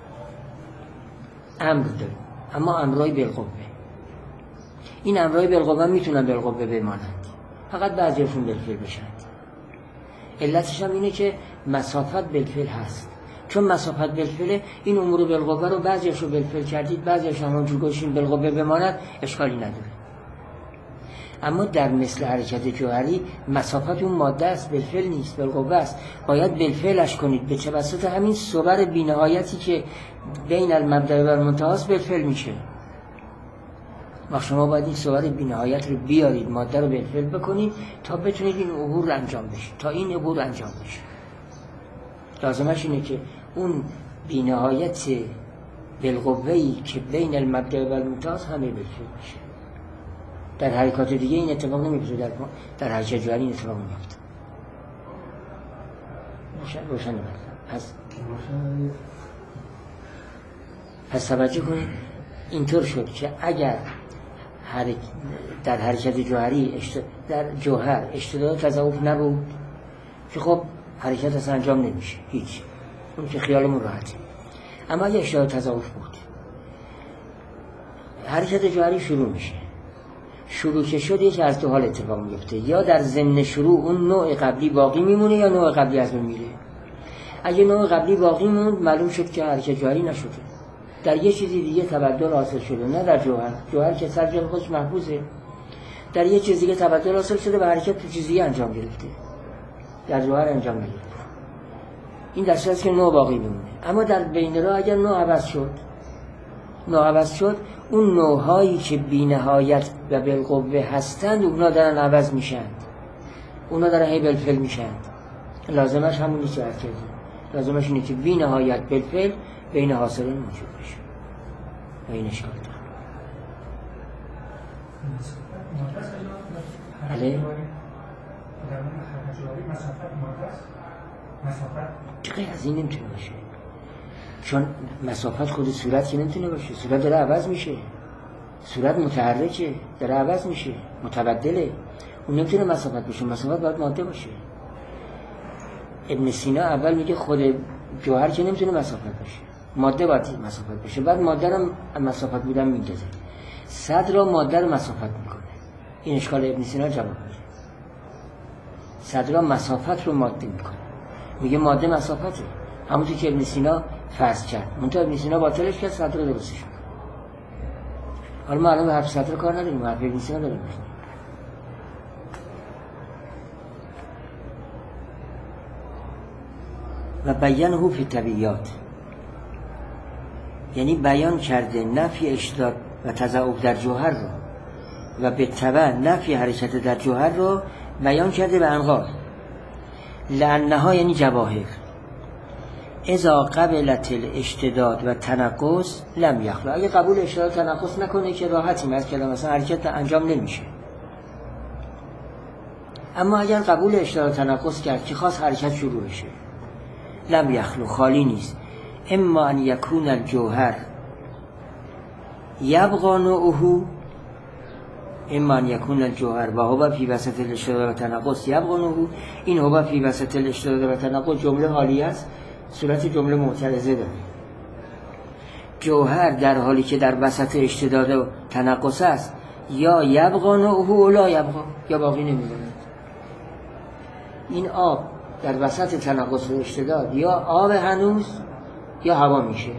S1: امر داریم، اما امرای بالقوه. این امرای بالقوه میتونن بالقوه بمانند، فقط بعضیشون بالفعل بشن. علتش هم اینه که مسافت بالفعل هست. چون مسافت بالفعل، این امور بالقوه رو بعضیش رو بالفعل کردید بعضیش هم اونجور گوشین بالقوه بماند، اشکالی نداره. اما در مثل حرکت جوهری مسافت اون ماده است، بالفعل نیست، بالقوه است. باید بالفعلش کنید به توسط همین صبر بی‌نهایتی که بین المبدأ و المنتها است بالفعل میشه. و شما باید این صور بی‌نهایت رو بیارید، ماده رو بالفعل بکنید تا بتونید این عبور انجام بشه. تا این عبور انجام بشه لازمش اینه که اون بی‌نهایت بالقوه‌ای که بین المبدأ و المنتها همه بالفعل بشه. در حرکات دیگه این اتفاق نمیفته، در در حرکت جوهری این اتفاق نمیفته. روشن روشن نمیفته. پس پس توجه کنید اینطور شد که اگر حرک... در حرکت جوهری اشت... در جوهر اشتداد تضاعف نبود که خب حرکت اصلا انجام نمیشه هیچ، اون که خیالمون راحته. اما اگه اشتداد تضاعف بود حرکت جوهری شروع میشه، شروع که شد یک از دو حال اتفاق میفته، یا در ضمن شروع اون نوع قبلی باقی میمونه یا نوع قبلی از بین میره. اگه نوع قبلی باقی موند معلوم شد که حرکت جوهری نشده، در یه چیزی دیگه تبدل حاصل شده، نه در جوهر. جوهر که سر جای خودش محفوظه، در یه چیز دیگه تبدل حاصل شده و حرکت تو چیزی انجام گرفته، در جوهر انجام نگرفته. این در صورتی که نوع باقی میمونه. اما در بین راه اگر نوع عوض شد نوع عوض شد اون نوعهایی که بی‌نهایت و بالقوه هستند اونا دارن عوض میشن، اونا دارن هی بالفعل میشن. لازمش همون نیست که عرض کردیم، لازمش اینه که بی‌نهایت بالفعل بین حاصلین موجود بشه و این اشکال داره. بله؟ چه غیر از این نمیتونه باشه، چون مسافت خود صورت که نمیتونه باشه. صورت داره عوض میشه، صورت متحرکه، داره عوض میشه، متبدله، اون نمیتونه مسافت باشه. مسافت باید ماده باشه. ابن سینا اول میگه خود جوهر که نمیتونه مسافت باشه، ماده باید مسافت باشه. بعد ماده رو مسافت بودن میندازه، صدر رو ماده رو مسافت میکنه. این اشکال ابن سینا جواب میده. صدر رو مسافت رو ماده میکنه، میگه ماده مسافته، همونطور که ابن سینا فرض کرد. منتها ابن سینا باطلش کرد، صدر رو درستش میکنه. حالا ما الان به حرف صدر کار نداریم، حرف ابن سینا داریم میکنیم. و بیانه فی طبیعیات، یعنی بیان کرده نفی اشتداد و تضاعف در جوهر رو و به تبع نفی حرکت در جوهر رو بیان کرده به انقاض. لانها یعنی جواهر اذا قبلت الاشتداد و تنقص لم یخلو، اگه قبول اشتداد تنقص نکنه که راحتیم از کلام، مثلا حرکت انجام نمیشه. اما اگر قبول اشتداد تنقص کرد که خواست حرکت شروع بشه، لم یخلو، خالی نیست. اما ان یکون الجوهر یبقى نوعه، اما ان یکون الجوهر و هو فی وسط الاشتداد و تنقص یبقى نوعه. این هو فی وسط الاشتداد و تنقص جمله حالی است، صورت جمله معترضه داره. جوهر در حالی که در وسط اشتداد و تنقص است، یا یبقى نوعه و لا یبقى، یا باقی نمیمونه. این آب در وسط تنقص و اشتداد یا آب هنوز یا هوا میشه.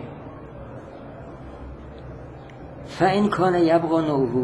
S1: فإن کان یبقى نوعه،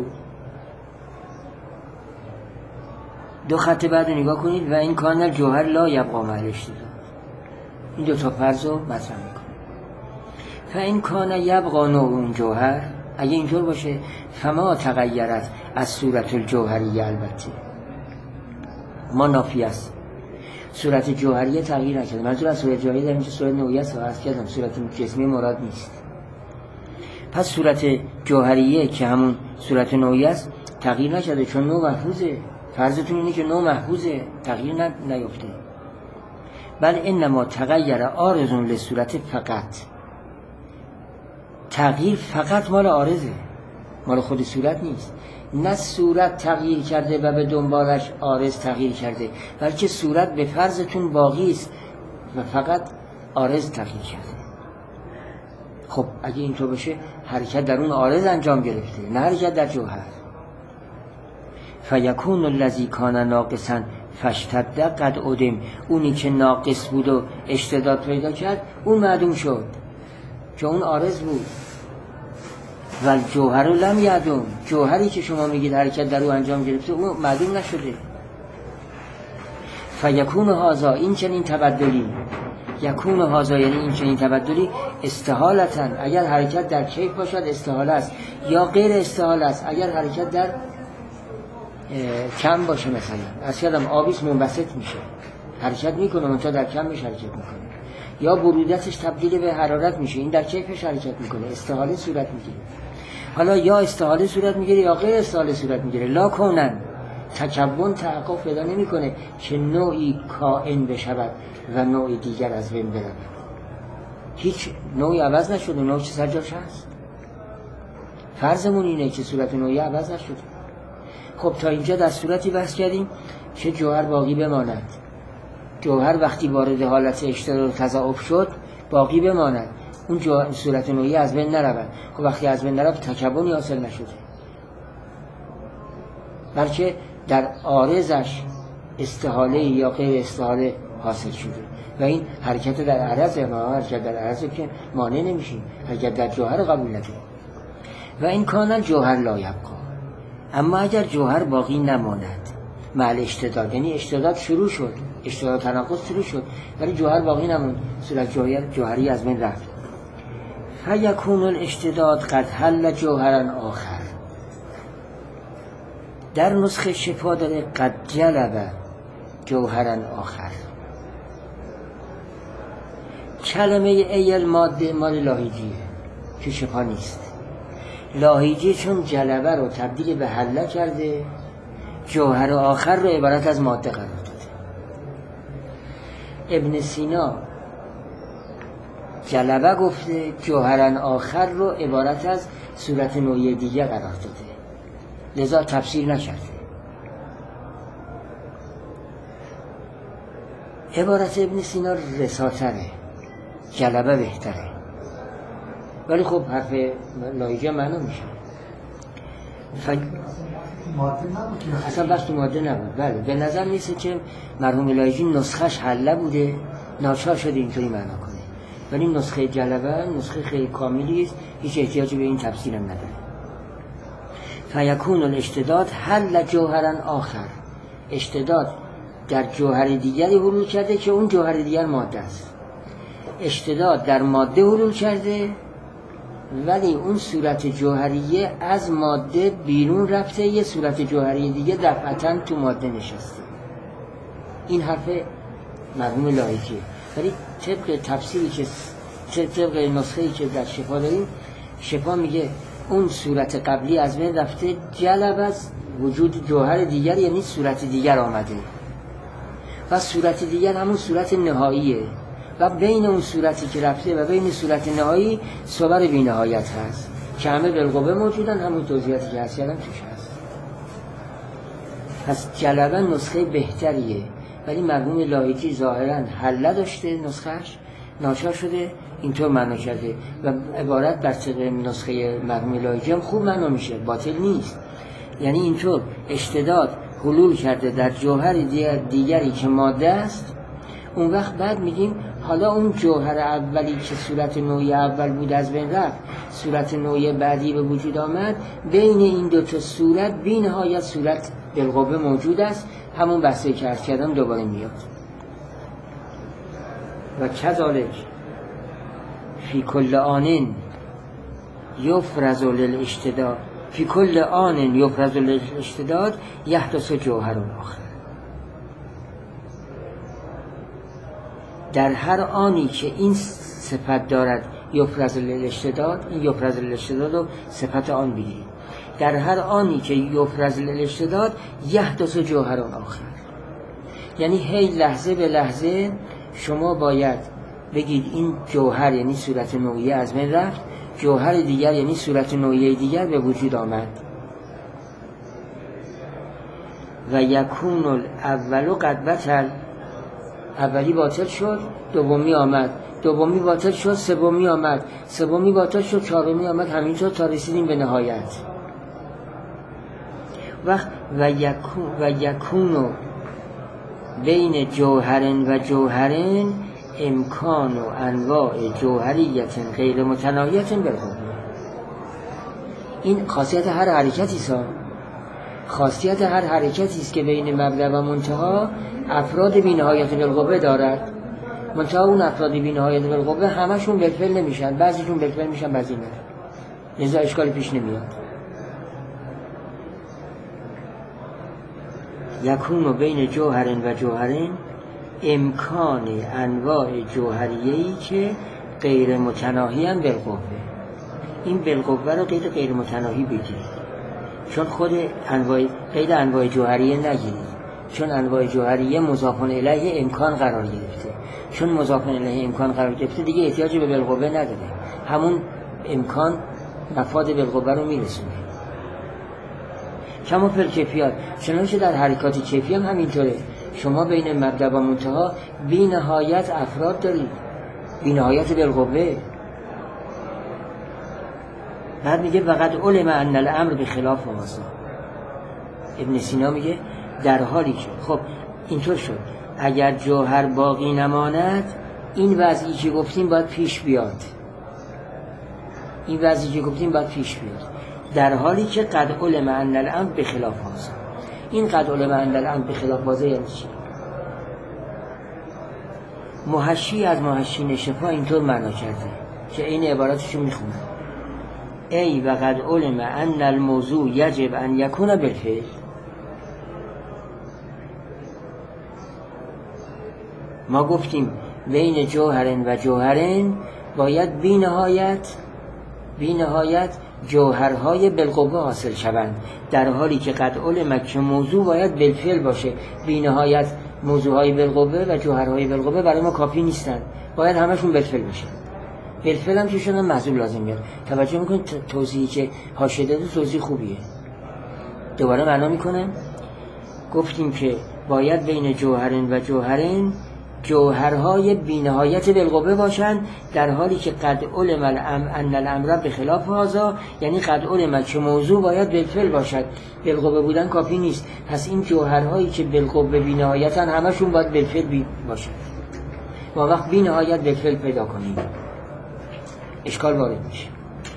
S1: دو خط بعد نگاه کنید، و این کان الجوهر لا یبقى محل اشتداد. این دو تا فرض رو مطرح میکنه. فإن کان یبقى نوع اون جوهر، اگه اینطور باشه فما تغیرت از صورت الجوهریه، البته ما نافی است، صورت جوهریه تغییر نکرده. منظور از صورت جوهریه در اینجا صورت نوعی است، عرض کردم صورت جسمی مراد نیست. پس صورت جوهریه که همون صورت نوعی است تغییر نکرده، چون نوع محفوظه. فرضتون اینه که نوع محفوظه، تغییر نیفته. بل انما تغییر عارض لصورت فقط، تغییر فقط مال عارضه، مال خود صورت نیست. نه صورت تغییر کرده و به دنبالش عارض تغییر کرده، بلکه صورت به فرضتون باقی است و فقط عارض تغییر کرده. خب اگه اینطور باشه حرکت در اون عارض انجام گرفته، نه حرکت در جوهر. فیکون الذی کان ناقصا فاشتد قد عدم، اونی که ناقص بود و اشتداد پیدا کرد اون معدوم شد، چون اون عارض بود. و جوهر لم یعدم، جوهری که شما میگید حرکت در او انجام گرفته اون معدوم نشده. فیکون هذا، این چنین تبدلی، یکون هذا یعنی این چنین تبدلی استحالتا، اگر حرکت در کیف باشد استحاله است، یا غیر استحاله است اگر حرکت در کم باشه. مثلا از یادم آبیس منبسط میشه، حرکت میکنه منتها در کمش حرکت میکنه، یا برودتش تبدیل به حرارت میشه، این در کیفش حرکت میکنه، استحاله صورت میگیره. حالا یا استحاله صورت میگیره یا غیر استحاله صورت میگیره. لا کونن، تکون تحقق پیدا نمیکنه که نوعی کائن بشود و نوع دیگر از بین برود. هیچ نوعی عوض نشده، نوع چه سر جاش هست. فرضمون اینه که صورت نوعی عوض نشده. خب تا اینجا در صورتی بحث کردیم که جوهر باقی بماند. جوهر وقتی وارد حالت اشتراک و تضاعف شد باقی بماند، اون جوهر صورت نوعی از بین نرود. خب وقتی از بین نرفت تکبنی حاصل نشده، بلکه در عارضش استحاله یا غیر استحاله حاصل شده و این حرکت در عرض، ما حرکت در عرض که مانع نمیشیم، حرکت در جوهر قبول نداریم. و این کانال جوهر لا یبقى، اما اگر جوهر باقی نماند مع اشتداد، یعنی اشتداد شروع شد، اشتداد تناقض شروع شد ولی جوهر باقی نموند، صورت جوهر جوهری از بین رفت. فیکون الاشتداد قد حل جوهرا آخر. در نسخه شفا داره قد جلب جوهرا آخر. کلمه ایل ماده مال لاهیجیه که شفا نیست. لاهیجی چون جلبه رو تبدیل به حله کرده، جوهر آخر رو عبارت از ماده قرار داده. ابن سینا جلبه گفته، جوهرن آخر رو عبارت از صورت نوعی دیگه قرار داده، لذا تفسیر نکرده. عبارت ابن سینا رساتره، جلبه بهتره، ولی خب حرف لاهیجی معنا میشه. ف...
S3: ماده نبود،
S1: اصلا بس تو ماده نبود. بله به نظر میسه که مرحوم لاهیجی نسخش حله بوده، ناچار شده اینطوری معنا کنه، ولی نسخه جلبه نسخه خیلی کاملی است، هیچ احتیاجی به این تفسیر هم نداره. فیکون الاشتداد حل جوهرا آخر، اشتداد در جوهر دیگری حلول کرده که اون جوهر دیگر ماده است. اشتداد در ماده حلول کرده ولی اون صورت جوهریه از ماده بیرون رفته، یه صورت جوهری دیگه دفعتاً تو ماده نشسته. این حرف مرحوم لاهیجیه، ولی طبق تفسیری که طبق نسخه‌ای که در شفا داریم، شفا میگه اون صورت قبلی از بین رفته، جلب از وجود جوهر دیگر، یعنی صورت دیگر آمده و صورت دیگر همون صورت نهاییه و بین اون صورتی که رفته و بین صورت نهایی صور بی نهایت هست که همه بالقوه موجودن، همون توضیحاتی که هست یادم توش هست. پس جلبه نسخه بهتریه، ولی مرحوم لاهیجی ظاهراً حله داشته، نسخهش ناچار شده اینطور معنا کرده و عبارت بر طبق نسخه مرحوم لاهیجی هم خوب معنا میشه، باطل نیست. یعنی اینطور اشتداد حلول کرده در جوهر دیگر دیگری که ماده است، اون وقت بعد میگیم حالا اون جوهر اولی که صورت نوعی اول بود از بین رفت، صورت نوعی بعدی به وجود آمد، بین این دو تا صورت بی نهایت صورت بالقوه موجود است. همون بحثی که عرض کردم دوباره میاد. و کذالک فی کل آن یفرز للاشتداد فی کل آن یفرز للاشتداد یحدث جوهر آخر. در هر آنی که این صفت دارد یفرز للاشتداد، این یفرز للاشتداد و صفت آن بگیرید، در هر آنی که یفرز للاشتداد یحدث جوهر آخر، یعنی هی لحظه به لحظه شما باید بگید این جوهر یعنی صورت نوعی از بین رفت، جوهر دیگر یعنی صورت نوعی دیگر به وجود آمد. و یکون الاول قد بطل، اولی باطل شد، دومی آمد، دومی باطل شد، سومی آمد، سومی باطل شد، چهارمی آمد، همینطور تا رسیدیم به نهایت. و و یکون و یکون بین جوهرن و جوهرن امکان و انواع جوهریت غیر متناهیت بالقوه. این خاصیت هر حرکتی است. خاصیت هر حرکتی است که بین مبدأ و منتها افراد بی‌نهایت بالقوه دارد. منتها اون افراد بی‌نهایت بالقوه همشون بالفعل نمیشن، بعضیشون بالفعل میشن، بعضی نه. لذا اشکالی پیش نمیاد. یکون بین جوهرن و جوهرن امکان انواع جوهریه‌ای که غیر متناهی هم بالقوه. این بالقوه رو قید غیر متناهی بگیرید، چون خود انواع قید انواع جوهریه نگیرید، چون انواع جوهریه مضاف الیه امکان قرار گرفته. چون مضاف الیه امکان قرار گرفته دیگه احتیاجی به بالقوه نداره، همون امکان مفاد بالقوه رو میرسونه. کما فی الکیفیات، چنانچه در حرکات کیفی هم همینطوره. شما بین مبدأ و منتها بی نهایت افراد دارید، بی نهایت بالقوه. بعد میگه وقد علم ان الامر بخلاف هذا. ابن سینا میگه در حالی که خب اینطور شد، اگر جوهر باقی نماند این وضعی که گفتیم باید پیش بیاد، این وضعی که گفتیم باید پیش بیاد، در حالی که قد علم ان الامر بخلاف هذا. این قد علم ان الامر بخلاف هذا یعنی چی؟ محشی از محشین شفا اینطور معنا کرده که این عباراتشو میخونه: ای و قد علم ان الموضوع یجب ان یکون بالفعل. ما گفتیم بین جوهرن و جوهرن باید بی نهایت بی نهایت جوهرهای بالقوه حاصل شوند، در حالی که قد علم که موضوع باید بالفعل باشه. بی نهایت موضوعهای بالقوه و جوهرهای بالقوه برای ما کافی نیستن، باید همشون بالفعل بشن. بالفعل هم که شدن معزول لازم میاد. توجه میکنید توضیحی که حاشیه داده توضیح خوبیه. دوباره معنا میکنم، گفتیم که باید بین جوهرن و جوهرن جوهرهای بی‌نهایت بالقوه باشند، در حالی که قد علم ان الامر بخلاف هذا، یعنی قد علم که موضوع باید بالفعل باشد. بالقوه بودن کافی نیست، پس این جوهرهایی که بالقوه بی‌نهایتن همشون باید بالفعل باشد. ما وقت بی‌نهایت بالفعل پیدا کنیم اشکال وارد میشه.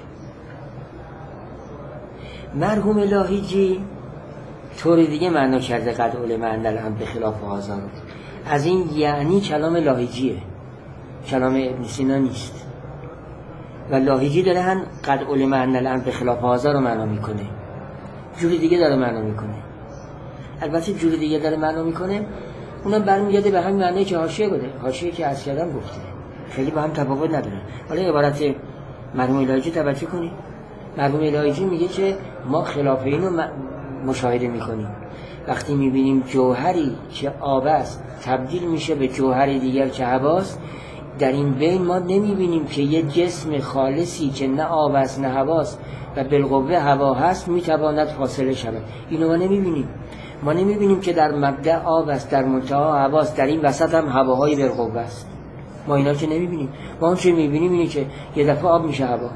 S1: مرحوم لاهیجی طور دیگه معنا کرده قد علم ان الامر بخلاف هذا. از این یعنی کلام لاهیجیه، کلام ابن سینا نیست. و لاهیجی داره هم قد علم ان الامر بخلاف هذا رو معنا میکنه، جوری دیگه داره معنا میکنه. البته جوری دیگه داره معنا میکنه، اونم برمیگرده به همین معنی که حاشیه بوده، حاشیه که از کردم گفته، خیلی با هم تفاوت نداره. حالا عبارت مرحوم لاهیجی توجه کنید. مرحوم لاهیجی میگه که ما خلاف اینو مشاهده میکنیم. وقتی میبینیم جوهری که آب است تبدیل میشه به جوهری دیگر که هواست، در این بین ما نمیبینیم که یه جسم خالصی که نه آب است نه هواست و بالقوه هوا هست میتواند فاصله شود. اینو ما نمیبینیم. ما نمیبینیم که در مبدأ آب است، در منتها هواست، در این وسط هم هواهای بالقوه است. ما اینا که نمیبینیم. ما اون چه میبینیم اینه که یه دفعه آب میشه هوا.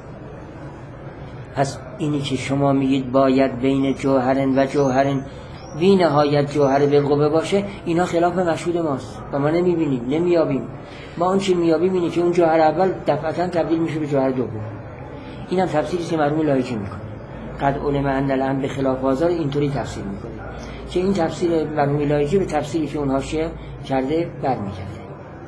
S1: پس اینی که شما میگید باید بین جوهرن و جوهرن بی نهایت جوهر بالقوه باشه، اینا خلاف مشهود ماست و ما نمیبینیم، نمیابیم. ما اون چی میابیم اینه که اون جوهر اول دفعتا تبدیل میشه به جوهر دوم. اینم تفسیری که مرحوم لایجی میکنه. قد علم ان الامر به خلاف آزار اینطوری تفسیر میکنه که این تفسیر مرحوم لایجی به تفسیری که اونها حاشیه کرده برمیگرده.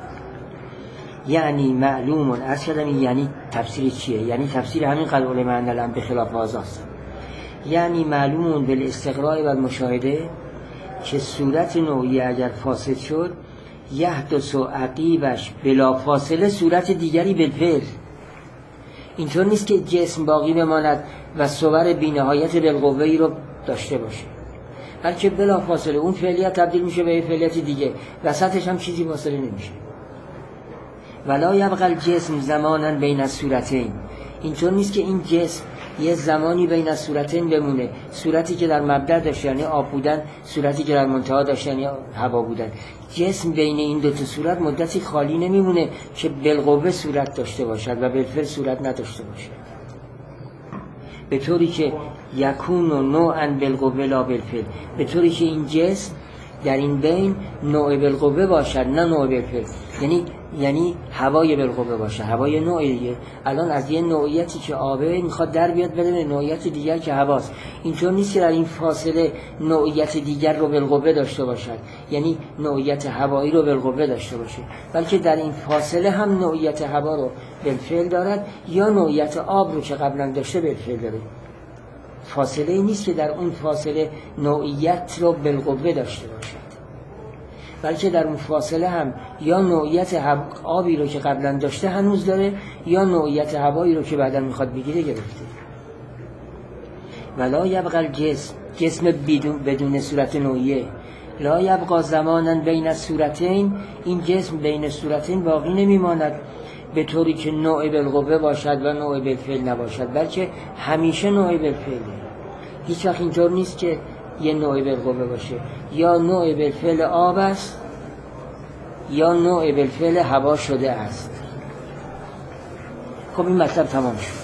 S1: یعنی معلوم عرض کردم یعنی تفسیر چیه؟ یعنی تفسیر همین قد علم ان الامر به خلاف آزار است. یعنی معلومون بالاستقراء و المشاهده که صورت نوعی اگر فاسد شد یحدث عقیبش بلا فاصله صورت دیگری بالفعل. اینطور نیست که جسم باقی بماند و صور بی‌نهایت بالقوه‌ای رو داشته باشه، بلکه بلا فاصله اون فعلیت تبدیل میشه به یه فعلیت دیگه، وسطش هم چیزی فاصله نمیشه. ولا یبقى الجسم زمانا بین الصورتین. اینطور نیست که این جسم یه زمانی بین الصورتین بمونه، صورتی که در مبدأ داشت یعنی آب بودن، صورتی که در منتها داشت یعنی هوا بودن. جسم بین این دو تا صورت مدتی خالی نمیمونه که بالقوه صورت داشته باشد و بالفعل صورت نداشته باشد، به طوری که یکون نوعا بالقوه لا بالفعل، به طوری که این جسم در این بین نوع بالقوه باشد نه نوع بالفعل. یعنی یعنی هوای بالقوه باشه، هوای نوعی دیگه. الان از یه نوعیتی که آبه میخواد در بیاد بره به نوعیت دیگر که هواست. اینطور نیست که در این فاصله نوعیت دیگر رو بالقوه داشته باشد، یعنی نوعیت هوایی رو بالقوه داشته باشه، بلکه در این فاصله هم نوعیت هوا رو بالفعل دارد یا نوعیت آب رو که قبلا داشته بالفعل داره. فاصله ای نیست که در اون فاصله نوعیت رو بالقوه داشته باشد، بلکه در اون فاصله هم یا نوعیت آبی رو که قبلا داشته هنوز داره یا نوعیت هوایی رو که بعدا میخواد بگیره گرفته. ولا یبقى الجسم، جسم بدون, بدون صورت نوعیه. لا یبقى زمانا بین الصورتین، این جسم بین صورتین باقی نمیماند به طوری که نوع بالقوه باشد و نوع بالفعل نباشد، بلکه همیشه نوع بالفعله. هیچ وقت اینطور نیست که یه نوع بالقوه باشه، یا نوع بالفعل آب است یا نوع بالفعل هوا شده است. خب این مطلب تمام شد.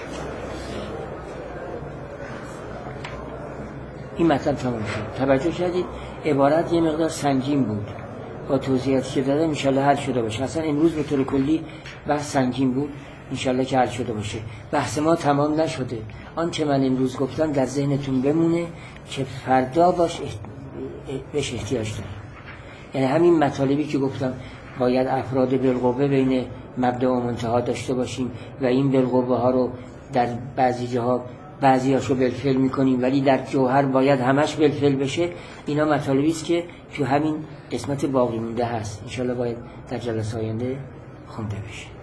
S1: این مطلب تمام شد. توجه کردید؟ عبارت یه مقدار سنگین بود، با توضیحاتی که دادم انشالله حل شده باشه. اصلا امروز به طور کلی بحث سنگین بود، انشالله که حل شده باشه. بحث ما تمام نشده. آن که من امروز گفتم در ذهنتون بمونه که فردا باش احت... بهش احتیاج داره. یعنی همین مطالبی که گفتم باید افراد بالقوه بین مبدأ و منتها داشته باشیم و این بالقوه ها رو در بعضی جاها بعضی هاشو بالفعل میکنیم ولی در جوهر باید همش بالفعل بشه. اینا مطالبی است که تو همین قسمت باقی مونده هست، انشالله باید در جلسه آینده خونده بشه.